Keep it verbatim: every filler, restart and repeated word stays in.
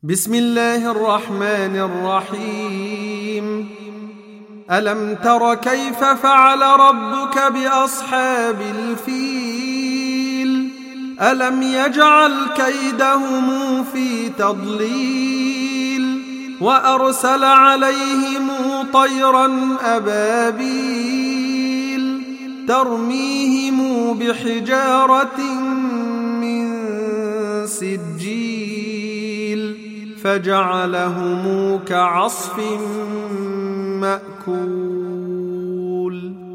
بسم الله الرحمن الرحيم. ألم تر كيف فعل ربك بأصحاب الفيل؟ ألم يجعل كيدهم في تضليل وأرسل عليهم طيرا أبابيل ترميهم بحجارة من سجيل فجعلهم كعصف مأكول.